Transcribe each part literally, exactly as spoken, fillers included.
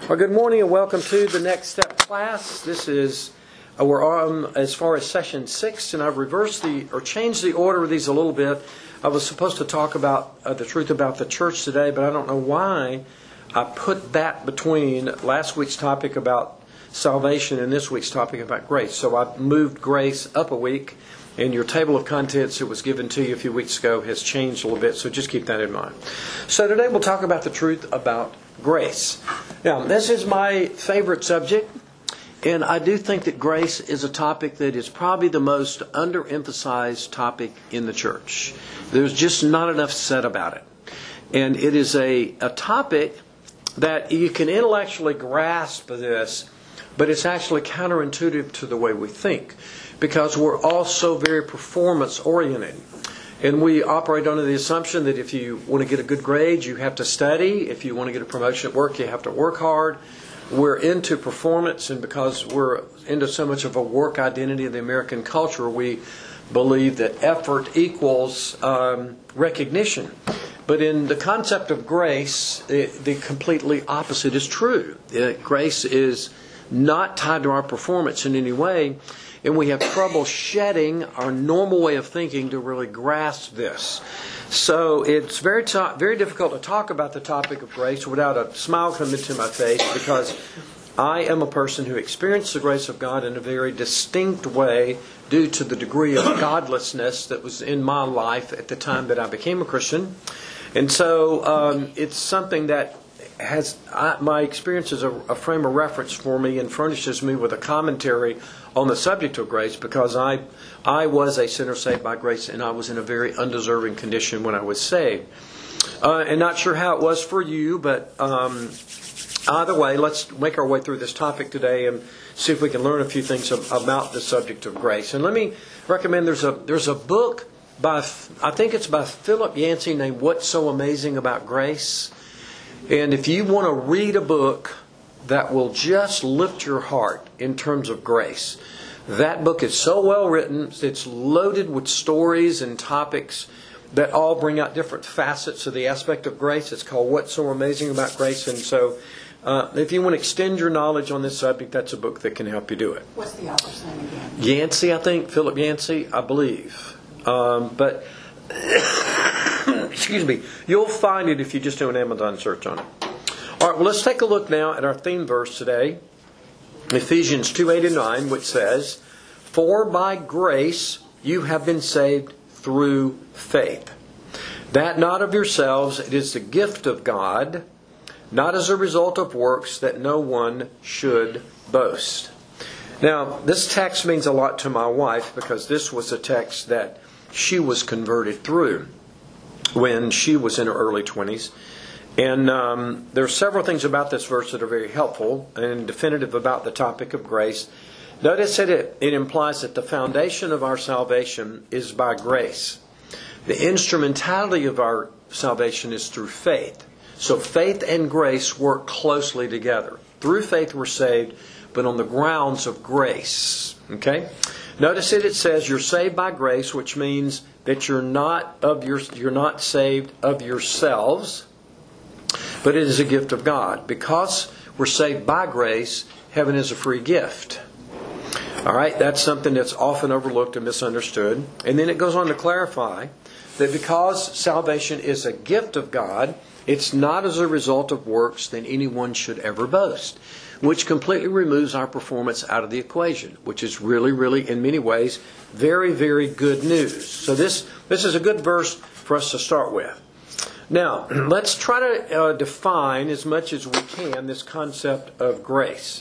Well, good morning and welcome to the Next Step class. This is, uh, we're on as far as session six, and I've reversed the, or changed the order of these a little bit. I was supposed to talk about uh, the truth about the church today, but I don't know why I put that between last week's topic about salvation and this week's topic about grace. So I moved grace up a week, and your table of contents that was given to you a few weeks ago has changed a little bit, so just keep that in mind. So today we'll talk about the truth about grace. Now, this is my favorite subject, and I do think that grace is a topic that is probably the most underemphasized topic in the church. There's just not enough said about it. And it is a, a topic that you can intellectually grasp this, but it's actually counterintuitive to the way we think, because we're all so very performance-oriented. And we operate under the assumption that if you want to get a good grade, you have to study. If you want to get a promotion at work, you have to work hard. We're into performance, and because we're into so much of a work identity of the American culture, we believe that effort equals um, recognition. But in the concept of grace, the, the completely opposite is true. Uh, grace is not tied to our performance in any way. And we have trouble shedding our normal way of thinking to really grasp this. So it's very to- very difficult to talk about the topic of grace without a smile coming to my face, because I am a person who experienced the grace of God in a very distinct way due to the degree of godlessness that was in my life at the time that I became a Christian. And so um, it's something that has I, my experience is a, a frame of reference for me and furnishes me with a commentary on the subject of grace, because I I was a sinner saved by grace, and I was in a very undeserving condition when I was saved. Uh, and not sure how it was for you, but um, either way, let's make our way through this topic today and see if we can learn a few things about the subject of grace. And let me recommend there's a there's a book by I think it's by Philip Yancey named "What's So Amazing About Grace." And if you want to read a book that will just lift your heart in terms of grace, that book is so well written. It's loaded with stories and topics that all bring out different facets of the aspect of grace. It's called What's So Amazing About Grace. And so uh, if you want to extend your knowledge on this subject, that's a book that can help you do it. What's the author's name again? Yancey, I think. Philip Yancey, I believe. Um, but... Excuse me. You'll find it if you just do an Amazon search on it. All right, well, let's take a look now at our theme verse today, Ephesians two, eight and nine, which says, "For by grace you have been saved through faith. That not of yourselves, it is the gift of God, not as a result of works, that no one should boast." Now, this text means a lot to my wife, because this was a text that she was converted through when she was in her early twenties. And um, there are several things about this verse that are very helpful and definitive about the topic of grace. Notice that it, it implies that the foundation of our salvation is by grace. The instrumentality of our salvation is through faith. So faith and grace work closely together. Through faith we're saved, but on the grounds of grace. Okay? Notice that it says you're saved by grace, which means that you're not of your you're not saved of yourselves, but it is a gift of God. Because we're saved by grace, heaven is a free gift. All right, that's something that's often overlooked and misunderstood. And then it goes on to clarify that because salvation is a gift of God, it's not as a result of works that anyone should ever boast, which completely removes our performance out of the equation, which is really, really, in many ways, very, very good news. So this, this is a good verse for us to start with. Now, let's try to uh, define as much as we can this concept of grace.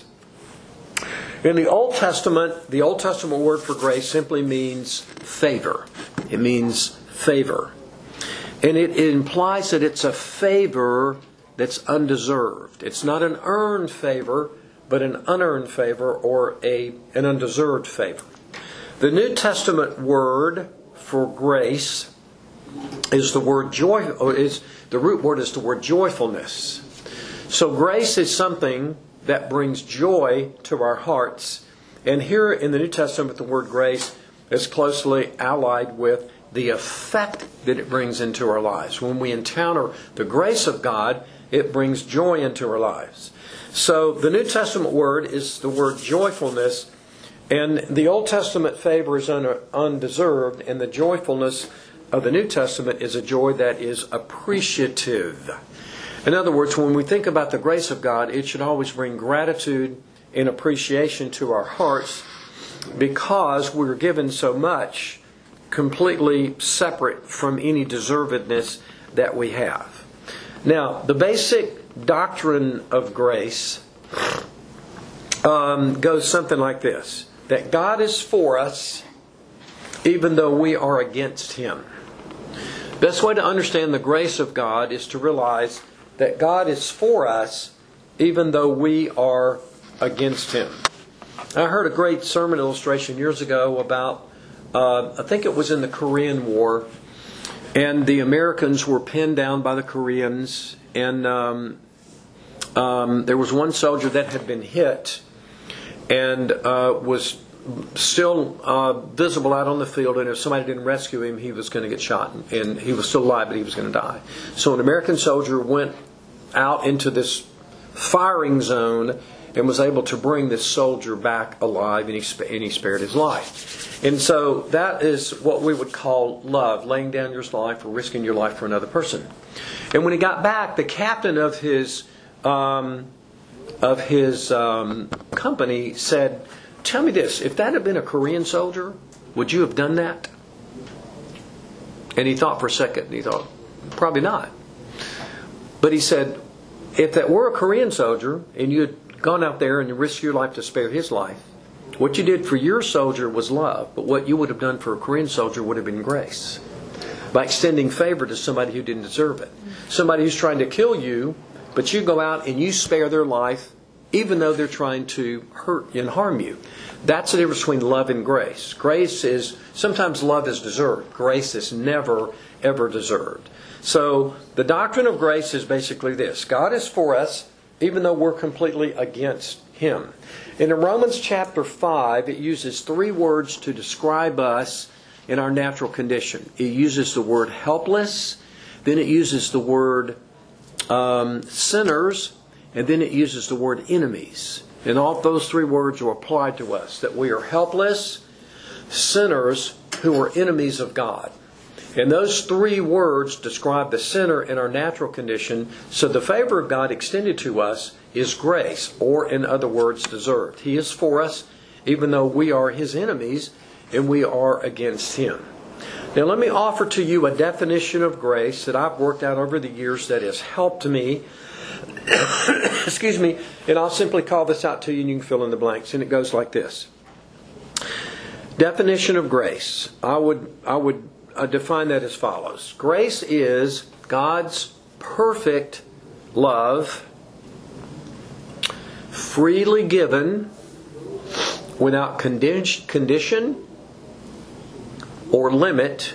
In the Old Testament, the Old Testament word for grace simply means favor. It means favor. And it, it implies that it's a favor that's undeserved. It's not an earned favor, but an unearned favor, or a an undeserved favor. The New Testament word for grace is the word joy. Or is the root word is the word joyfulness. So grace is something that brings joy to our hearts. And here in the New Testament, the word grace is closely allied with the effect that it brings into our lives. When we encounter the grace of God, it brings joy into our lives. So the New Testament word is the word joyfulness, and the Old Testament favor is un- undeserved, and the joyfulness of the New Testament is a joy that is appreciative. In other words, when we think about the grace of God, it should always bring gratitude and appreciation to our hearts, because we're given so much completely separate from any deservedness that we have. Now, the basic doctrine of grace um, goes something like this: that God is for us even though we are against Him. Best way to understand the grace of God is to realize that God is for us even though we are against Him. I heard a great sermon illustration years ago about, uh, I think it was in the Korean War, and the Americans were pinned down by the Koreans, and um, um, there was one soldier that had been hit and uh, was still uh, visible out on the field, and if somebody didn't rescue him, he was going to get shot, and he was still alive, but he was going to die. So an American soldier went out into this firing zone and was able to bring this soldier back alive, and he, sp- and he spared his life. And so that is what we would call love, laying down your life or risking your life for another person. And when he got back, the captain of his um, of his um, company said, "Tell me this, if that had been a Korean soldier, would you have done that?" And he thought for a second, and he thought, probably not. But he said, if that were a Korean soldier, and you had gone out there and you risked your life to spare his life, what you did for your soldier was love, but what you would have done for a Korean soldier would have been grace. By extending favor to somebody who didn't deserve it. Somebody who's trying to kill you, but you go out and you spare their life even though they're trying to hurt and harm you. That's the difference between love and grace. Grace is, sometimes love is deserved. Grace is never, ever deserved. So the doctrine of grace is basically this: God is for us even though we're completely against Him. And in Romans chapter five, it uses three words to describe us in our natural condition. It uses the word helpless, then it uses the word um, sinners, and then it uses the word enemies. And all those three words are applied to us, that we are helpless, sinners who are enemies of God. And those three words describe the sinner in our natural condition. So the favor of God extended to us is grace, or in other words, deserved. He is for us even though we are His enemies and we are against Him. Now let me offer to you a definition of grace that I've worked out over the years that has helped me. Excuse me. And I'll simply call this out to you and you can fill in the blanks. And it goes like this. Definition of grace. I would, I would uh, define that as follows. Grace is God's perfect love, freely given, without condi- condition or limit,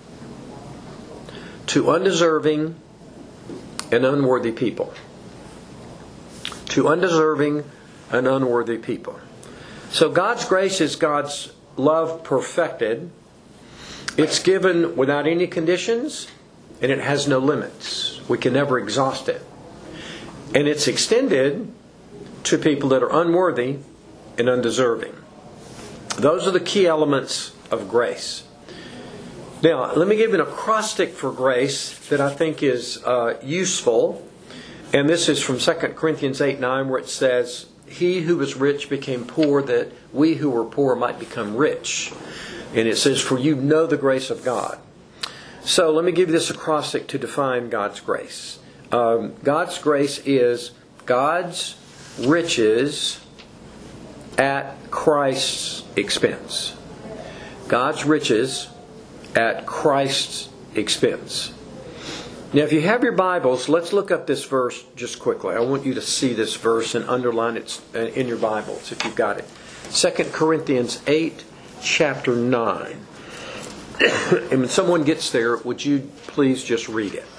to undeserving and unworthy people. To undeserving and unworthy people. So God's grace is God's love perfected. It's given without any conditions, and it has no limits. We can never exhaust it. And it's extended to people that are unworthy and undeserving. Those are the key elements of grace. Now, let me give you an acrostic for grace that I think is uh, useful. And this is from Second Corinthians eight nine, where it says, "He who was rich became poor, that we who were poor might become rich." And it says, "For you know the grace of God." So let me give you this acrostic to define God's grace. Um, God's grace is God's riches at Christ's expense. God's riches at Christ's expense. Now, if you have your Bibles, let's look up this verse just quickly. I want you to see this verse and underline it in your Bibles if you've got it. Second Corinthians eight, chapter nine. And when someone gets there, would you please just read it?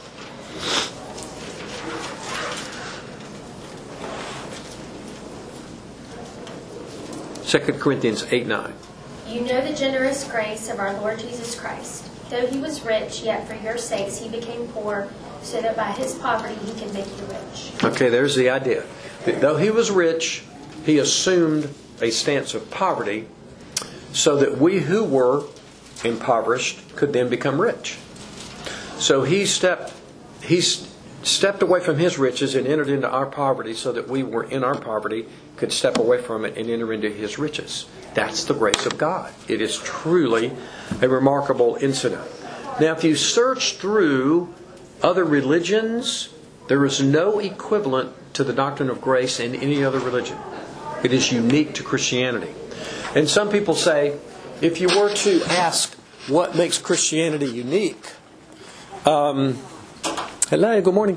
Second Corinthians eight nine. You know the generous grace of our Lord Jesus Christ. Though He was rich, yet for your sakes He became poor, so that by his poverty he can make you rich. Okay, there's the idea. Though he was rich, he assumed a stance of poverty so that we who were impoverished could then become rich. So he stepped he stepped away from his riches and entered into our poverty so that we were in our poverty could step away from it and enter into his riches. That's the grace of God. It is truly a remarkable incident. Now, if you search through other religions, there is no equivalent to the doctrine of grace in any other religion. It is unique to Christianity. And some people say, if you were to ask what makes Christianity unique, um, hello, good morning.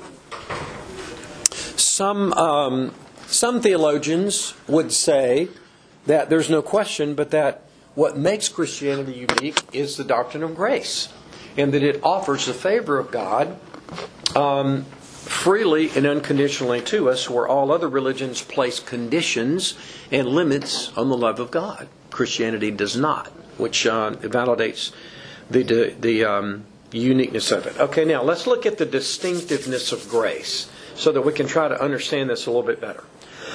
Some um, some theologians would say that there's no question, but that what makes Christianity unique is the doctrine of grace, and that it offers the favor of God um, freely and unconditionally to us, where all other religions place conditions and limits on the love of God. Christianity does not, which uh, validates the the, the um, uniqueness of it. Okay, now let's look at the distinctiveness of grace so that we can try to understand this a little bit better.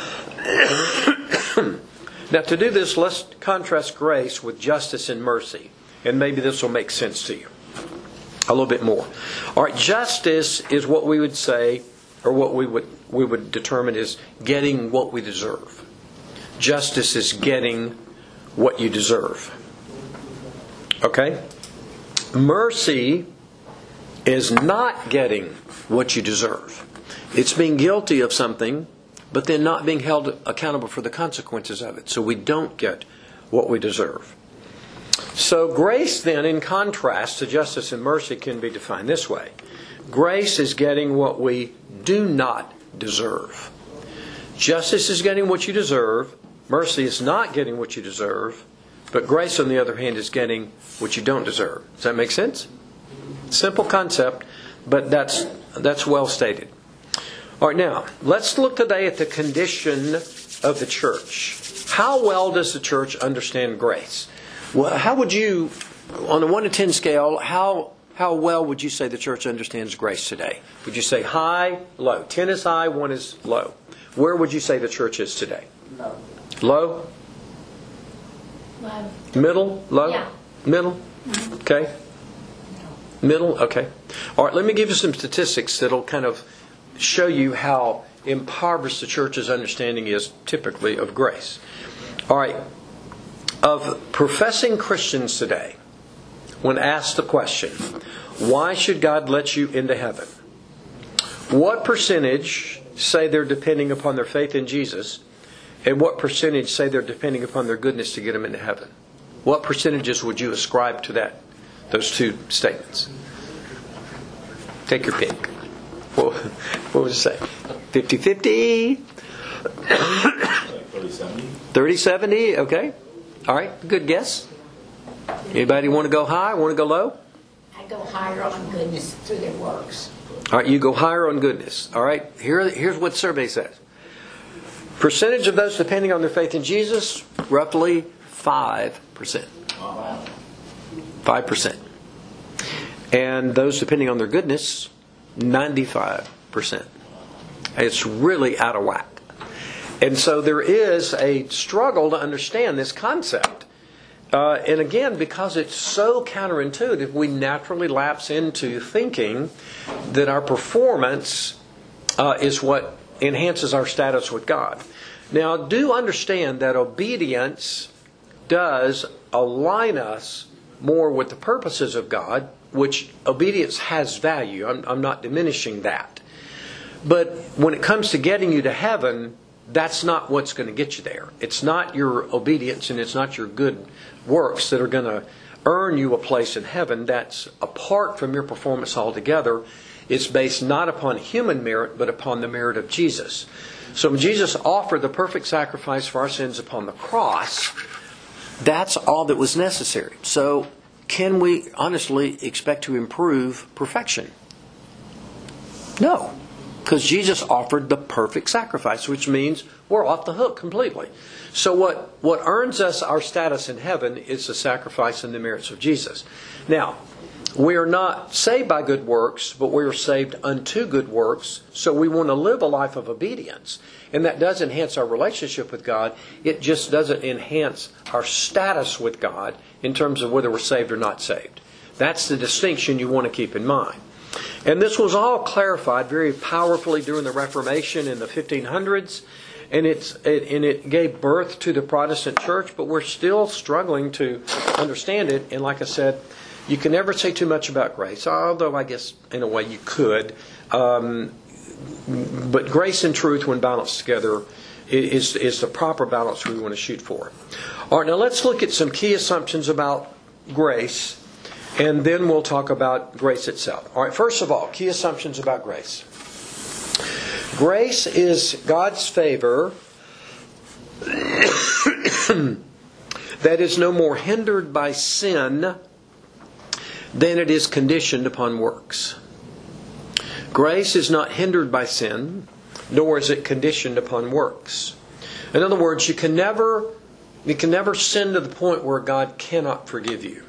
Now, to do this, let's contrast grace with justice and mercy, and maybe this will make sense to you a little bit more. All right, justice is what we would say, or what we would we would determine is getting what we deserve. Justice is getting what you deserve. Okay? Mercy is not getting what you deserve. It's being guilty of something, but then not being held accountable for the consequences of it. So we don't get what we deserve. So grace then, in contrast to justice and mercy, can be defined this way. Grace is getting what we do not deserve. Justice is getting what you deserve. Mercy is not getting what you deserve. But grace, on the other hand, is getting what you don't deserve. Does that make sense? Simple concept, but that's that's well stated. All right, now, let's look today at the condition of the church. How well does the church understand grace? Well, how would you, on a one to ten scale, how how well would you say the church understands grace today? Would you say high, low? ten is high, one is low. Where would you say the church is today? Low. Low? Low. Middle? Low? Yeah. Middle? Okay. Middle? Okay. All right, let me give you some statistics that'll kind of show you how impoverished the church's understanding is typically of grace. All right. Of professing Christians today, when asked the question, why should God let you into heaven? What percentage say they're depending upon their faith in Jesus, and what percentage say they're depending upon their goodness to get them into heaven? What percentages would you ascribe to that, those two statements? Take your pick. What, what would you say? fifty-fifty? thirty seventy? thirty seventy? Okay. All right. Good guess. Anybody want to go high? Want to go low? I go higher on goodness through their works. All right. You go higher on goodness. All right. Here, here's what the survey says. Percentage of those depending on their faith in Jesus, roughly five percent. Wow. five percent. And those depending on their goodness, ninety-five percent. It's really out of whack. And so there is a struggle to understand this concept. Uh, and again, because it's so counterintuitive, we naturally lapse into thinking that our performance uh, is what enhances our status with God. Now, do understand that obedience does align us more with the purposes of God, which obedience has value. I'm, I'm not diminishing that. But when it comes to getting you to heaven, that's not what's going to get you there. It's not your obedience and it's not your good works that are going to earn you a place in heaven. That's apart from your performance altogether. It's based not upon human merit, but upon the merit of Jesus. So when Jesus offered the perfect sacrifice for our sins upon the cross, that's all that was necessary. So can we honestly expect to improve perfection? No. Because Jesus offered the perfect sacrifice, which means we're off the hook completely. So what, what earns us our status in heaven is the sacrifice and the merits of Jesus. Now, we are not saved by good works, but we are saved unto good works. So we want to live a life of obedience. And that does enhance our relationship with God. It just doesn't enhance our status with God in terms of whether we're saved or not saved. That's the distinction you want to keep in mind. And this was all clarified very powerfully during the Reformation in the fifteen hundreds. And, it's, it, and it gave birth to the Protestant church, but we're still struggling to understand it. And like I said, you can never say too much about grace, although I guess in a way you could. Um, but grace and truth, when balanced together, is, is the proper balance we want to shoot for. All right, now let's look at some key assumptions about grace, and then we'll talk about grace itself. All right, first of all, key assumptions about grace. Grace is God's favor that is no more hindered by sin than it is conditioned upon works. Grace is not hindered by sin, nor is it conditioned upon works. In other words, you can never, you can never sin to the point where God cannot forgive you.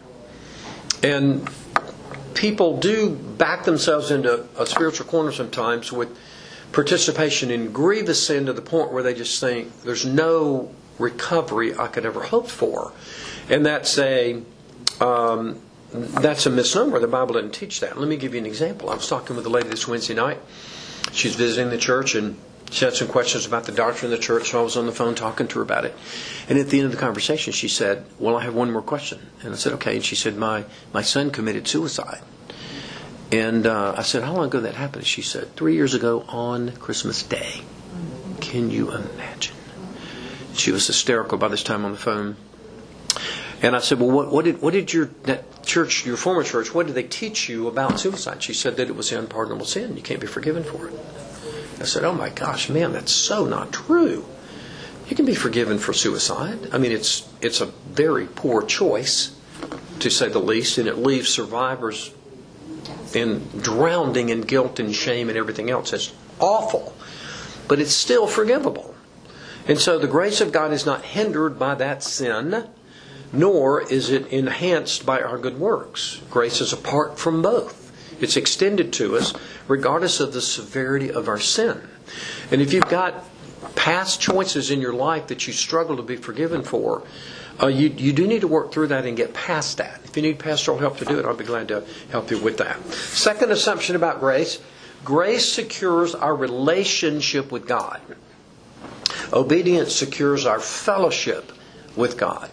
And people do back themselves into a spiritual corner sometimes with participation in grievous sin to the point where they just think there's no recovery I could ever hope for. And that's a um, that's a misnomer. The Bible doesn't teach that. Let me give you an example. I was talking with a lady this Wednesday night. She was visiting the church and she had some questions about the doctrine of the church, so I was on the phone talking to her about it. And at the end of the conversation she said, well, I have one more question. And I said, okay. And she said, my, my son committed suicide. And uh, I said, how long ago did that happen? She said, three years ago on Christmas Day. Can you imagine? She was hysterical by this time on the phone. And I said, well, what, what did what did your that church, your former church, what did they teach you about suicide? She said that it was an unpardonable sin. You can't be forgiven for it. I said, oh my gosh, man, that's so not true. You can be forgiven for suicide. I mean, it's it's a very poor choice, to say the least, and it leaves survivors in drowning in guilt and shame and everything else. It's awful. But it's still forgivable. And so the grace of God is not hindered by that sin, nor is it enhanced by our good works. Grace is apart from both. It's extended to us regardless of the severity of our sin. And if you've got past choices in your life that you struggle to be forgiven for, uh, you, you do need to work through that and get past that. If you need pastoral help to do it, I'll be glad to help you with that. Second assumption about grace, grace secures our relationship with God. Obedience secures our fellowship with God.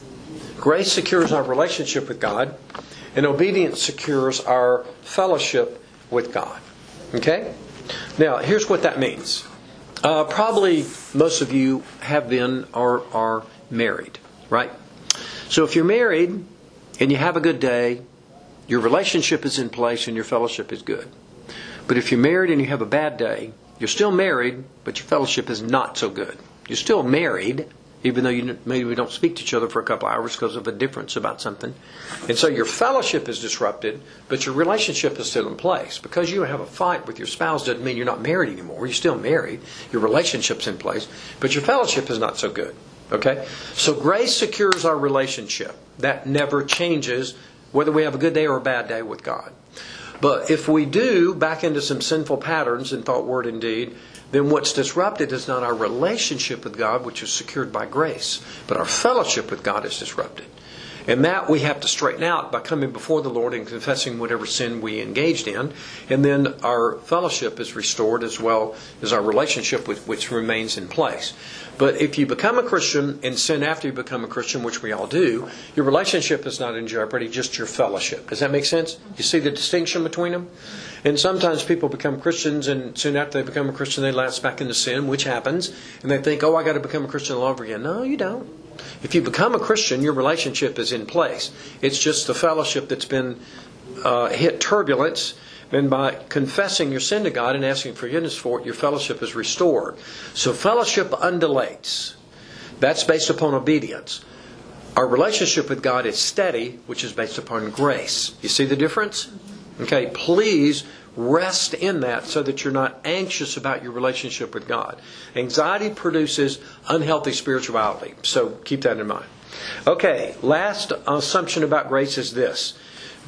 Grace secures our relationship with God, and obedience secures our fellowship with God. Okay? Now, here's what that means. Uh, probably most of you have been or are married, right? So if you're married and you have a good day, your relationship is in place and your fellowship is good. But if you're married and you have a bad day, you're still married, but your fellowship is not so good. You're still married, even though you maybe we don't speak to each other for a couple of hours because of a difference about something. And so your fellowship is disrupted, but your relationship is still in place. Because you have a fight with your spouse doesn't mean you're not married anymore. You're still married. Your relationship's in place, but your fellowship is not so good. Okay? So grace secures our relationship. That never changes whether we have a good day or a bad day with God. But if we do back into some sinful patterns in thought, word, and deed, then what's disrupted is not our relationship with God, which is secured by grace, but our fellowship with God is disrupted. And that we have to straighten out by coming before the Lord and confessing whatever sin we engaged in. And then our fellowship is restored as well as our relationship with which remains in place. But if you become a Christian and sin after you become a Christian, which we all do, your relationship is not in jeopardy, just your fellowship. Does that make sense? You see the distinction between them? And sometimes people become Christians and soon after they become a Christian they lapse back into sin, which happens. And they think, oh, I got to become a Christian all over again. No, you don't. If you become a Christian, your relationship is in place. It's just the fellowship that's been uh, hit turbulence. And by confessing your sin to God and asking forgiveness for it, your fellowship is restored. So fellowship undulates. That's based upon obedience. Our relationship with God is steady, which is based upon grace. You see the difference? Okay, please rest in that so that you're not anxious about your relationship with God. Anxiety produces unhealthy spirituality. So keep that in mind. Okay, last assumption about grace is this.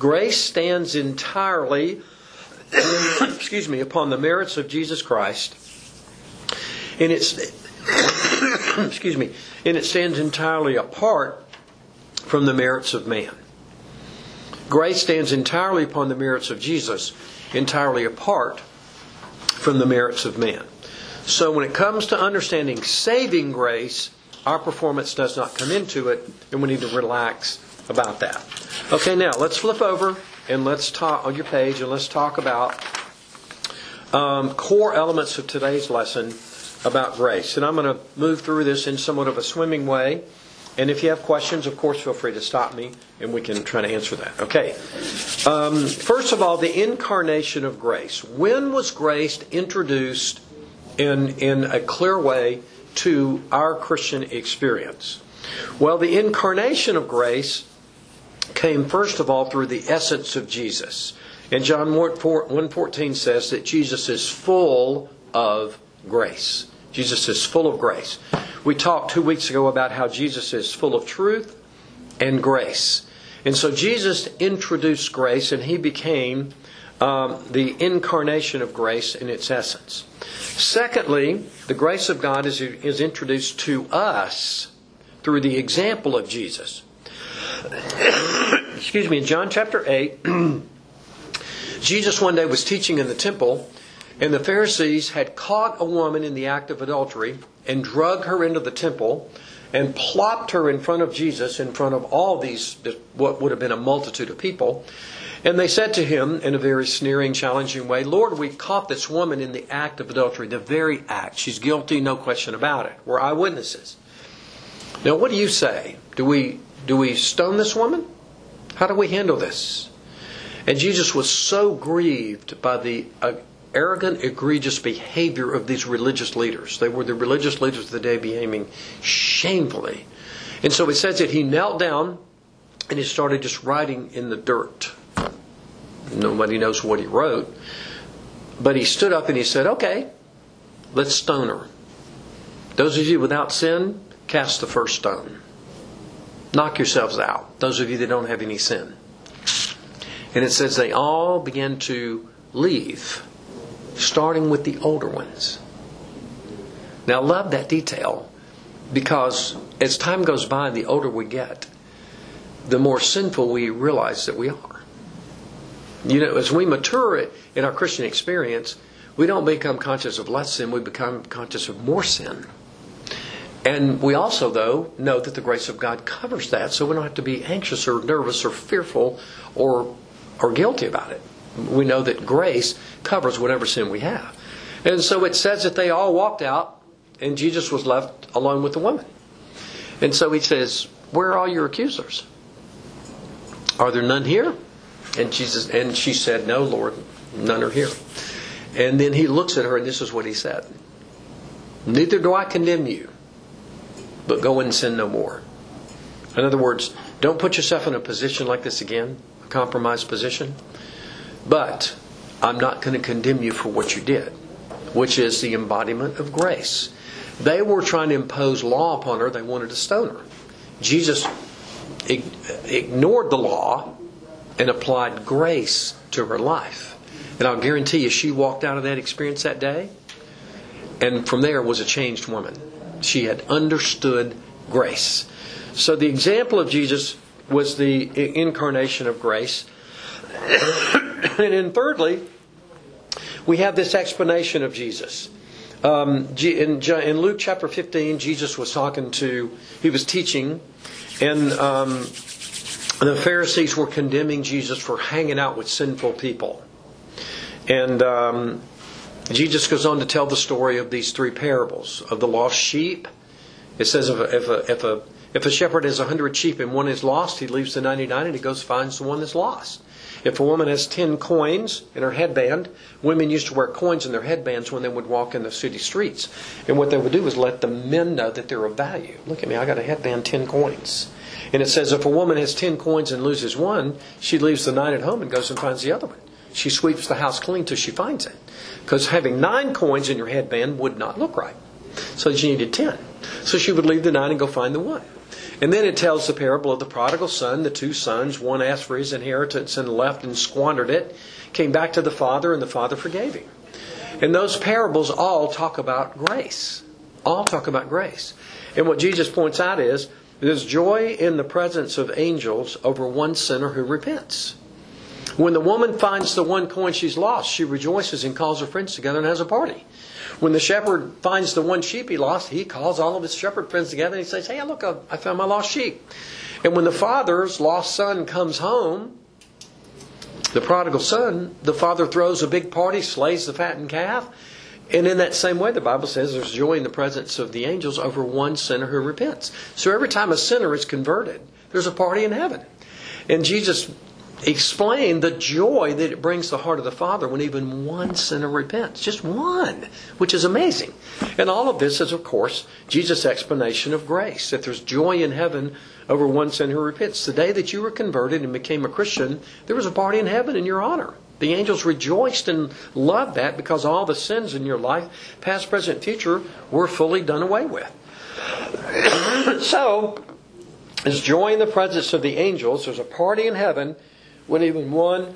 Grace stands entirely, excuse me, upon the merits of Jesus Christ, and it's, excuse me, and it stands entirely apart from the merits of man. Grace stands entirely upon the merits of Jesus, entirely apart from the merits of man. So when it comes to understanding saving grace, our performance does not come into it, and we need to relax about that. Okay, now let's flip over and let's talk on your page, and let's talk about um, core elements of today's lesson about grace. And I'm going to move through this in somewhat of a swimming way. And if you have questions, of course, feel free to stop me, and we can try to answer that. Okay. Um, first of all, the incarnation of grace. When was grace introduced in, in a clear way to our Christian experience? Well, the incarnation of grace came first of all through the essence of Jesus. And John one fourteen says that Jesus is full of grace. Jesus is full of grace. We talked two weeks ago about how Jesus is full of truth and grace. And so Jesus introduced grace, and He became um, the incarnation of grace in its essence. Secondly, the grace of God is, is introduced to us through the example of Jesus. Excuse me, in John chapter eight, Jesus one day was teaching in the temple, and the Pharisees had caught a woman in the act of adultery and drug her into the temple and plopped her in front of Jesus, in front of all these, what would have been a multitude of people. And they said to Him in a very sneering, challenging way, "Lord, we caught this woman in the act of adultery," the very act. She's guilty, no question about it. We're eyewitnesses. Now, what do you say? Do we, do we stone this woman? How do we handle this? And Jesus was so grieved by the uh, arrogant, egregious behavior of these religious leaders. They were the religious leaders of the day, behaving shamefully. And so it says that He knelt down and He started just writing in the dirt. Nobody knows what He wrote. But He stood up and He said, "Okay, let's stone her. Those of you without sin, cast the first stone. Knock yourselves out, those of you that don't have any sin." And it says they all began to leave, starting with the older ones. Now, I love that detail, because as time goes by and the older we get, the more sinful we realize that we are. You know, as we mature in our Christian experience, we don't become conscious of less sin, we become conscious of more sin. And we also, though, know that the grace of God covers that, so we don't have to be anxious or nervous or fearful or or guilty about it. We know that grace covers whatever sin we have. And so it says that they all walked out, and Jesus was left alone with the woman. And so He says, "Where are all your accusers? Are there none here?" And Jesus and she said, "No, Lord, none are here." And then He looks at her, and this is what He said: "Neither do I condemn you, but go and sin no more." In other words, don't put yourself in a position like this again, a compromised position. But I'm not going to condemn you for what you did, which is the embodiment of grace. They were trying to impose law upon her. They wanted to stone her. Jesus ignored the law and applied grace to her life. And I'll guarantee you, she walked out of that experience that day, and from there was a changed woman. She had understood grace. So the example of Jesus was the incarnation of grace. And then thirdly, we have this explanation of Jesus. Um, in, in Luke chapter fifteen, Jesus was talking to, he was teaching, and um, the Pharisees were condemning Jesus for hanging out with sinful people. And um, Jesus goes on to tell the story of these three parables of the lost sheep. It says if a, if a, if a, if a shepherd has a hundred sheep and one is lost, he leaves the ninety-nine and he goes finds the one that's lost. If a woman has ten coins in her headband, women used to wear coins in their headbands when they would walk in the city streets. And what they would do is let the men know that they're of value. Look at me, I got a headband, ten coins. And it says if a woman has ten coins and loses one, she leaves the nine at home and goes and finds the other one. She sweeps the house clean till she finds it. Because having nine coins in your headband would not look right. So she needed ten. So she would leave the nine and go find the one. And then it tells the parable of the prodigal son, the two sons. One asked for his inheritance and left and squandered it. Came back to the father, and the father forgave him. And those parables all talk about grace. All talk about grace. And what Jesus points out is, there's joy in the presence of angels over one sinner who repents. When the woman finds the one coin she's lost, she rejoices and calls her friends together and has a party. When the shepherd finds the one sheep he lost, he calls all of his shepherd friends together and he says, hey, look, I found my lost sheep. And when the father's lost son comes home, the prodigal son, the father throws a big party, slays the fattened calf. And in that same way, the Bible says there's joy in the presence of the angels over one sinner who repents. So every time a sinner is converted, there's a party in heaven. And Jesus explained the joy that it brings the heart of the Father when even one sinner repents. Just one, which is amazing. And all of this is, of course, Jesus' explanation of grace. That there's joy in heaven over one sinner who repents. The day that you were converted and became a Christian, there was a party in heaven in your honor. The angels rejoiced and loved that because all the sins in your life, past, present, future, were fully done away with. So, there's joy in the presence of the angels. There's a party in heaven when even one,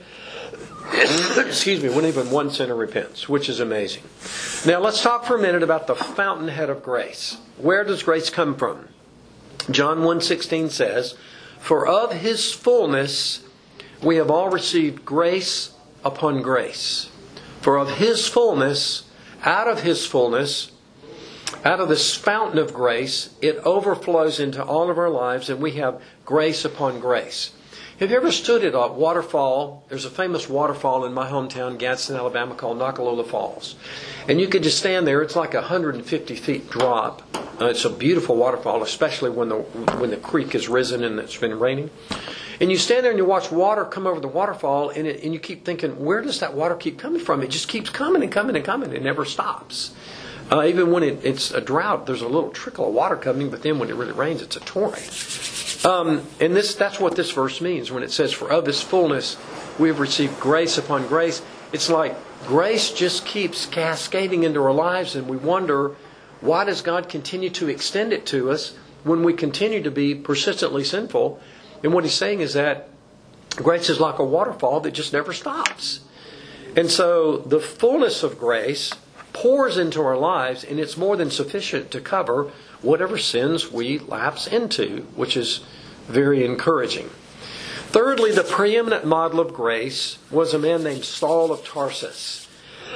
excuse me, when even one sinner repents, which is amazing. Now, let's talk for a minute about the fountainhead of grace. Where does grace come from? John one sixteen says, for of His fullness we have all received grace upon grace. For of His fullness, out of His fullness, out of this fountain of grace, it overflows into all of our lives, and we have grace upon grace. Have you ever stood at a waterfall? There's a famous waterfall in my hometown, Gadsden, Alabama, called Nakalula Falls. And you can just stand there. It's like a one hundred fifty feet drop. Uh, it's a beautiful waterfall, especially when the when the creek has risen and it's been raining. And you stand there and you watch water come over the waterfall, and, it, and you keep thinking, where does that water keep coming from? It just keeps coming and coming and coming. It never stops. Uh, even when it, it's a drought, there's a little trickle of water coming, but then when it really rains, it's a torrent. Um, and this that's what this verse means when it says, for of His fullness we have received grace upon grace. It's like grace just keeps cascading into our lives, and we wonder, why does God continue to extend it to us when we continue to be persistently sinful? And what He's saying is that grace is like a waterfall that just never stops. And so the fullness of grace pours into our lives, and it's more than sufficient to cover whatever sins we lapse into, which is very encouraging. Thirdly, the preeminent model of grace was a man named Saul of Tarsus.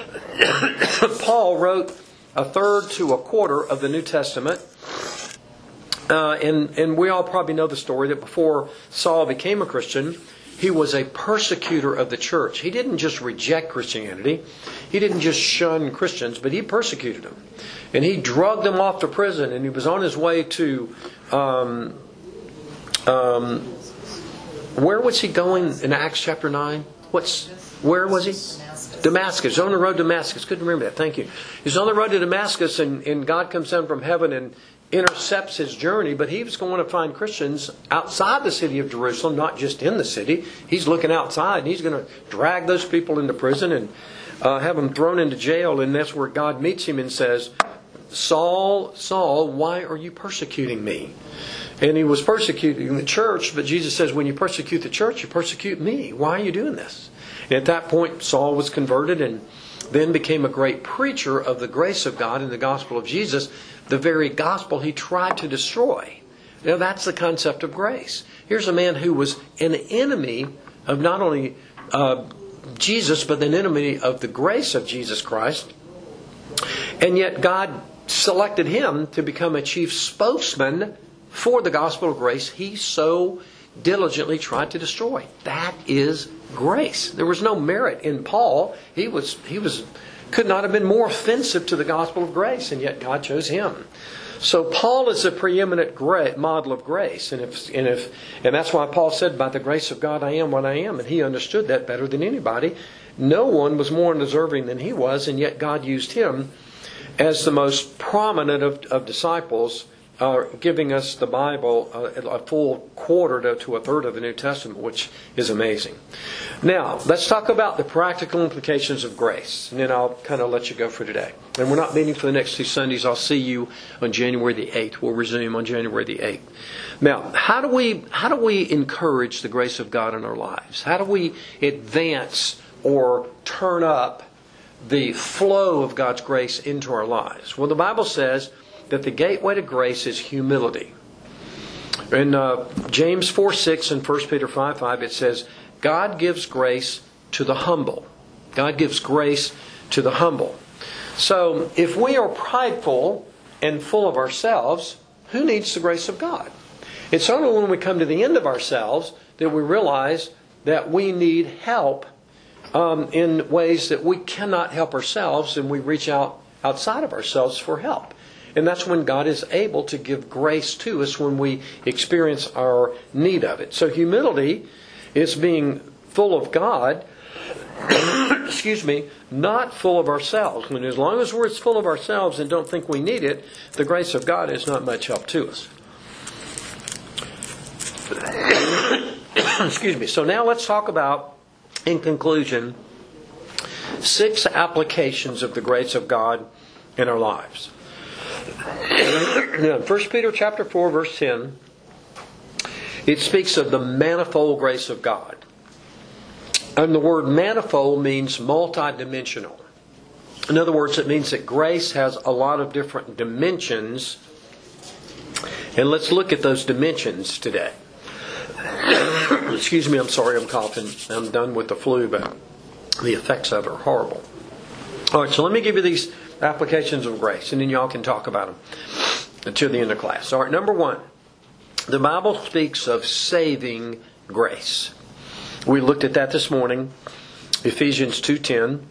Paul wrote a third to a quarter of the New Testament. Uh, and, and we all probably know the story that before Saul became a Christian, he was a persecutor of the church. He didn't just reject Christianity. He didn't just shun Christians, but he persecuted them. And he drugged them off to prison, and he was on his way to... Um, um, where was he going in Acts chapter nine? What's Where was he? Damascus. Damascus. On the road to Damascus. Couldn't remember that. Thank you. He's on the road to Damascus, and, and God comes down from heaven and intercepts his journey, but he was going to find Christians outside the city of Jerusalem, not just in the city. He's looking outside, and he's going to drag those people into prison and uh, have them thrown into jail, and that's where God meets him and says, Saul, Saul, why are you persecuting me? And he was persecuting the church, but Jesus says, when you persecute the church, you persecute me. Why are you doing this? And at that point, Saul was converted and then became a great preacher of the grace of God in the gospel of Jesus, the very gospel he tried to destroy. Now that's the concept of grace. Here's a man who was an enemy of not only uh, Jesus, but an enemy of the grace of Jesus Christ. And yet God selected him to become a chief spokesman for the gospel of grace he so diligently tried to destroy. That is grace. There was no merit in Paul. He was he was could not have been more offensive to the gospel of grace, and yet God chose him. So Paul is a preeminent great model of grace, and if and if and that's why Paul said, "By the grace of God, I am what I am," and he understood that better than anybody. No one was more deserving than he was, and yet God used him as the most prominent of, of disciples uh, giving us the Bible uh, a full quarter to, to a third of the New Testament, which is amazing. Now, let's talk about the practical implications of grace, and then I'll kind of let you go for today. And we're not meeting for the next two Sundays. I'll see you on January the eighth. We'll resume on January the eighth. Now, how do we how do we encourage the grace of God in our lives? How do we advance or turn up the flow of God's grace into our lives? Well, the Bible says that the gateway to grace is humility. In uh, James four six and First Peter five five, it says, God gives grace to the humble. God gives grace to the humble. So, if we are prideful and full of ourselves, who needs the grace of God? It's only when we come to the end of ourselves that we realize that we need help um, in ways that we cannot help ourselves, and we reach out outside of ourselves for help. And that's when God is able to give grace to us when we experience our need of it. So humility is being full of God, excuse me, not full of ourselves. When as long as we're full of ourselves and don't think we need it, the grace of God is not much help to us. Excuse me. So now let's talk about, in conclusion, six applications of the grace of God in our lives. Now, First Peter chapter four, verse ten, it speaks of the manifold grace of God. And the word manifold means multidimensional. In other words, it means that grace has a lot of different dimensions. And let's look at those dimensions today. Excuse me, I'm sorry, I'm coughing. I'm done with the flu, but the effects of it are horrible. All right, so let me give you these applications of grace, and then y'all can talk about them until the end of class. All right, number one, the Bible speaks of saving grace. We looked at that this morning, Ephesians two ten,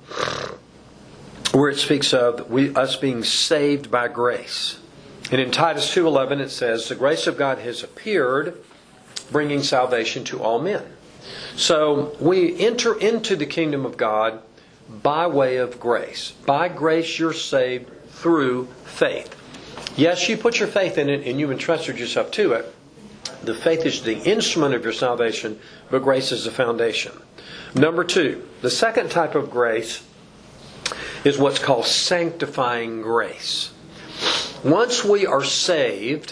where it speaks of we us being saved by grace. And in Titus two eleven it says, the grace of God has appeared, bringing salvation to all men. So we enter into the kingdom of God by way of grace. By grace you're saved through faith. Yes, you put your faith in it and you entrusted yourself to it. The faith is the instrument of your salvation, but grace is the foundation. Number two, the second type of grace is what's called sanctifying grace. Once we are saved,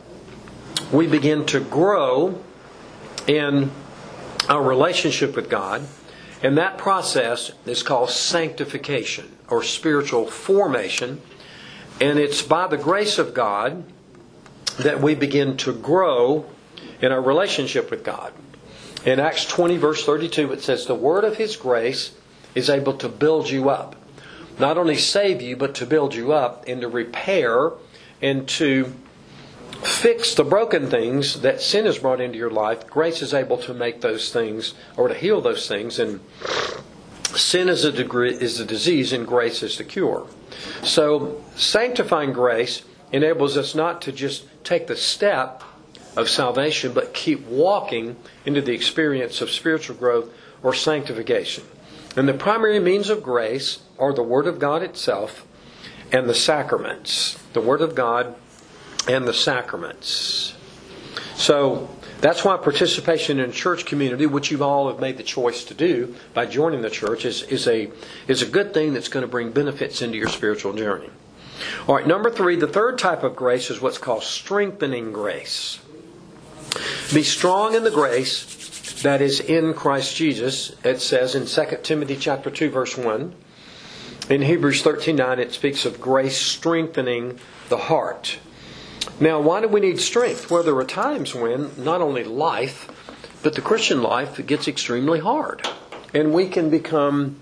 we begin to grow in our relationship with God. And that process is called sanctification or spiritual formation. And it's by the grace of God that we begin to grow in our relationship with God. In Acts twenty verse thirty-two it says, the word of His grace is able to build you up. Not only save you, but to build you up and to repair and to fix the broken things that sin has brought into your life. Grace is able to make those things, or to heal those things. And sin is a, degree, is a disease, and grace is the cure. So sanctifying grace enables us not to just take the step of salvation, but keep walking into the experience of spiritual growth or sanctification. And the primary means of grace are the Word of God itself and the sacraments. The Word of God and the sacraments. So that's why participation in a church community, which you all have made the choice to do by joining the church, is, is a is a good thing that's going to bring benefits into your spiritual journey. All right, number three, the third type of grace is what's called strengthening grace. Be strong in the grace that is in Christ Jesus. It says in Second Timothy chapter two, verse one. In Hebrews thirteen nine, it speaks of grace strengthening the heart. Now, why do we need strength? Well, there are times when not only life, but the Christian life, it gets extremely hard. And we can become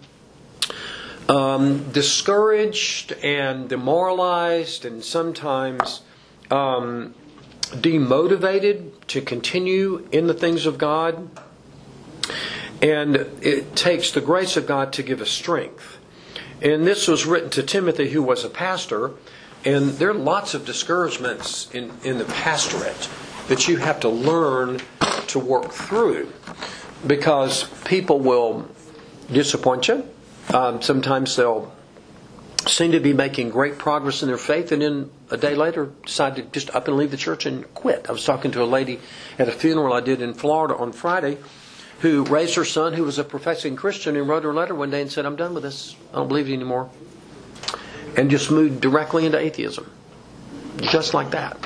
um, discouraged and demoralized and sometimes um, demotivated to continue in the things of God. And it takes the grace of God to give us strength. And this was written to Timothy, who was a pastor. And there are lots of discouragements in, in the pastorate that you have to learn to work through, because people will disappoint you. Um, sometimes they'll seemed to be making great progress in their faith, and then a day later decided to just up and leave the church and quit. I was talking to a lady at a funeral I did in Florida on Friday who raised her son, who was a professing Christian, and wrote her a letter one day and said, I'm done with this. I don't believe it anymore. And just moved directly into atheism. Just like that.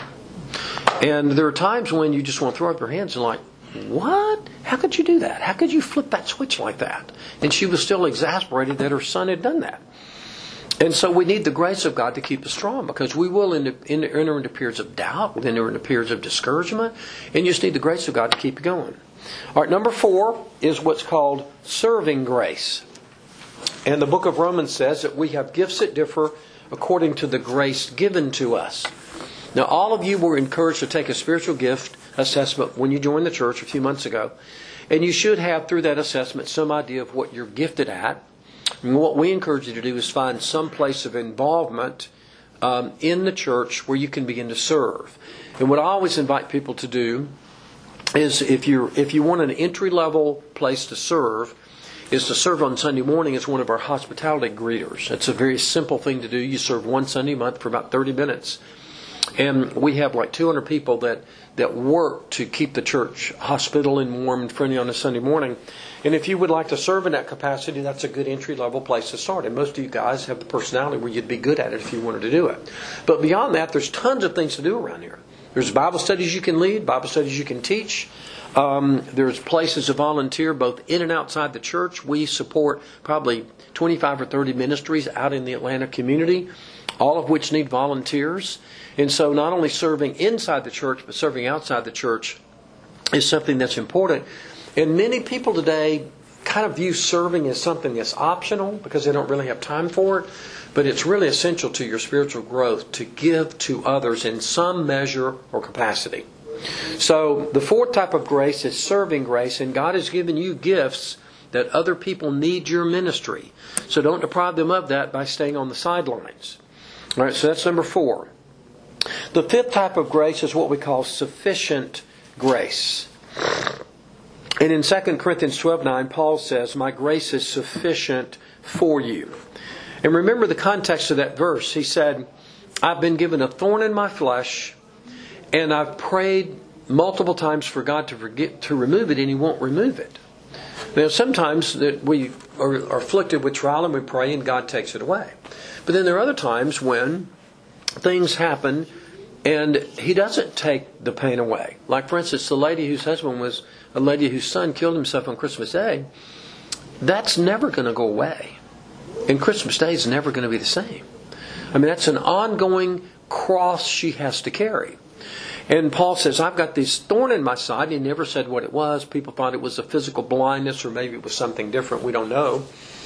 And there are times when you just want to throw up your hands and like, what? How could you do that? How could you flip that switch like that? And she was still exasperated that her son had done that. And so we need the grace of God to keep us strong, because we will enter into periods of doubt, we'll enter into periods of discouragement, and you just need the grace of God to keep you going. All right, number four is what's called serving grace. And the book of Romans says that we have gifts that differ according to the grace given to us. Now, all of you were encouraged to take a spiritual gift assessment when you joined the church a few months ago. And you should have, through that assessment, some idea of what you're gifted at. And what we encourage you to do is find some place of involvement um, in the church where you can begin to serve. And what I always invite people to do is, if you if you want an entry-level place to serve, is to serve on Sunday morning as one of our hospitality greeters. It's a very simple thing to do. You serve one Sunday a month for about thirty minutes. And we have like two hundred people that, that work to keep the church hospitable and warm and friendly on a Sunday morning. And if you would like to serve in that capacity, that's a good entry-level place to start. And most of you guys have the personality where you'd be good at it if you wanted to do it. But beyond that, there's tons of things to do around here. There's Bible studies you can lead, Bible studies you can teach. Um, there's places to volunteer both in and outside the church. We support probably twenty-five or thirty ministries out in the Atlanta community, all of which need volunteers. And so not only serving inside the church, but serving outside the church is something that's important. And many people today kind of view serving as something that's optional because they don't really have time for it. But it's really essential to your spiritual growth to give to others in some measure or capacity. So the fourth type of grace is serving grace, and God has given you gifts that other people need your ministry. So don't deprive them of that by staying on the sidelines. All right, so that's number four. The fifth type of grace is what we call sufficient grace. And in Second Corinthians twelve nine, Paul says, my grace is sufficient for you. And remember the context of that verse. He said, I've been given a thorn in my flesh, and I've prayed multiple times for God to forget, to remove it, and He won't remove it. Now, sometimes that we are, are afflicted with trial and we pray and God takes it away. But then there are other times when things happen and He doesn't take the pain away. Like, for instance, the lady whose husband was a lady whose son killed himself on Christmas Day. That's never going to go away. And Christmas Day is never going to be the same. I mean, that's an ongoing cross she has to carry. And Paul says, I've got this thorn in my side. He never said what it was. People thought it was a physical blindness, or maybe it was something different. We don't know.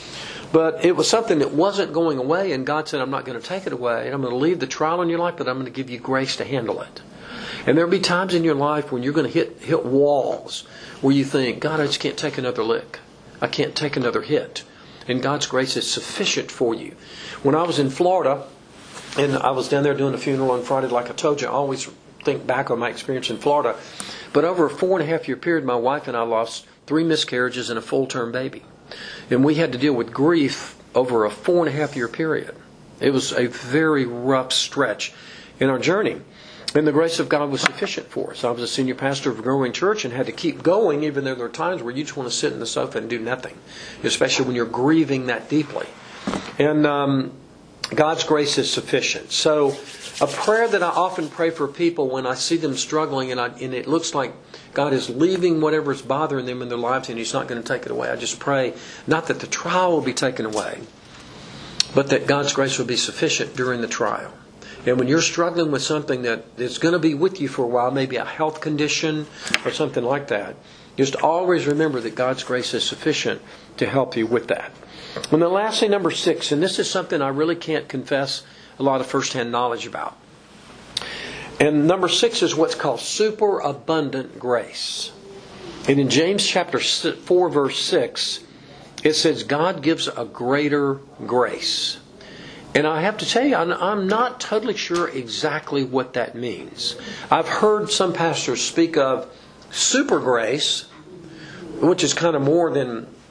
But it was something that wasn't going away, and God said, I'm not going to take it away. I'm going to leave the trial in your life, but I'm going to give you grace to handle it. And there'll be times in your life when you're going to hit hit walls where you think, God, I just can't take another lick. I can't take another hit. And God's grace is sufficient for you. When I was in Florida, and I was down there doing a funeral on Friday, like I told you, I always think back on my experience in Florida. But over a four and a half year period, my wife and I lost three miscarriages and a full-term baby. And we had to deal with grief over a four and a half year period. It was a very rough stretch in our journey. And the grace of God was sufficient for us. I was a senior pastor of a growing church and had to keep going, even though there are times where you just want to sit in the sofa and do nothing, especially when you're grieving that deeply. And um, God's grace is sufficient. So a prayer that I often pray for people when I see them struggling and, I, and it looks like God is leaving whatever is bothering them in their lives and He's not going to take it away. I just pray not that the trial will be taken away, but that God's grace will be sufficient during the trial. And when you're struggling with something that is going to be with you for a while, maybe a health condition or something like that, just always remember that God's grace is sufficient to help you with that. And then lastly, number six, and this is something I really can't confess a lot of first-hand knowledge about. And number six is what's called superabundant grace. And in James chapter four, verse six, it says, God gives a greater grace. And I have to tell you, I'm not totally sure exactly what that means. I've heard some pastors speak of super grace, which is kind of more than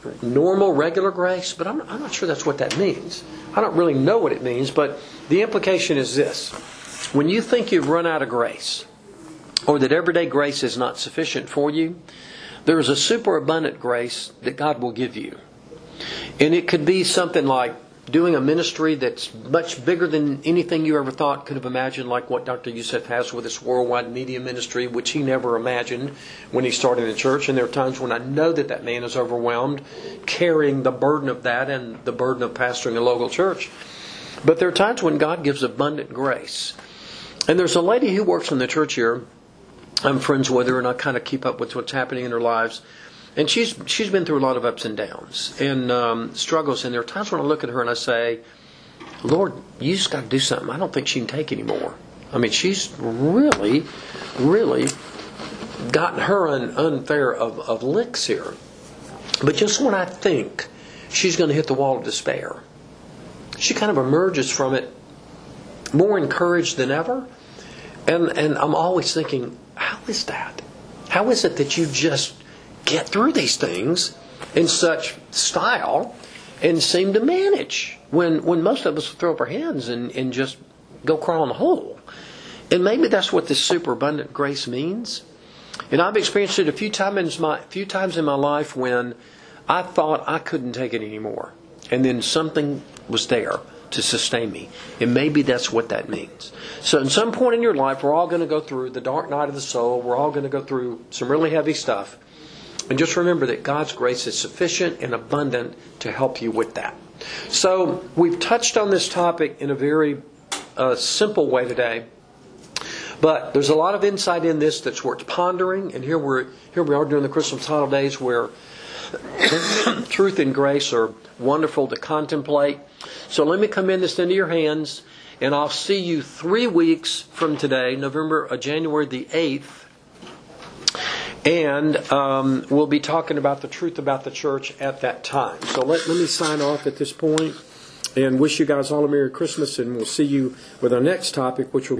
normal, regular grace, but I'm, I'm not sure that's what that means. I don't really know what it means, but the implication is this. When you think you've run out of grace, or that everyday grace is not sufficient for you, there is a superabundant grace that God will give you. And it could be something like doing a ministry that's much bigger than anything you ever thought could have imagined, like what Doctor Youssef has with this worldwide media ministry, which he never imagined when he started in church. And there are times when I know that that man is overwhelmed carrying the burden of that and the burden of pastoring a local church. But there are times when God gives abundant grace. And there's a lady who works in the church here. I'm friends with her, and I kind of keep up with what's happening in her lives. And she's she's been through a lot of ups and downs and um, struggles. And there are times when I look at her and I say, Lord, you just got to do something. I don't think she can take anymore. I mean, she's really, really gotten her an unfair of, of licks here. But just when I think she's going to hit the wall of despair, she kind of emerges from it more encouraged than ever. And and I'm always thinking, how is that? How is it that you just get through these things in such style and seem to manage when when most of us throw up our hands and, and just go crawl in the hole? And maybe that's what this superabundant grace means. And I've experienced it a few times in my few times in my life when I thought I couldn't take it anymore, and then something was there to sustain me. And maybe that's what that means. So at some point in your life, we're all going to go through the dark night of the soul. We're all going to go through some really heavy stuff. And just remember that God's grace is sufficient and abundant to help you with that. So we've touched on this topic in a very uh, simple way today. But there's a lot of insight in this that's worth pondering. And here we're here we are during the Christmas holidays where truth and grace are wonderful to contemplate. So let me commend this into your hands, and I'll see you three weeks from today, November, uh, January the eighth. And um, we'll be talking about the truth about the church at that time. So let, let me sign off at this point and wish you guys all a Merry Christmas, and we'll see you with our next topic, which will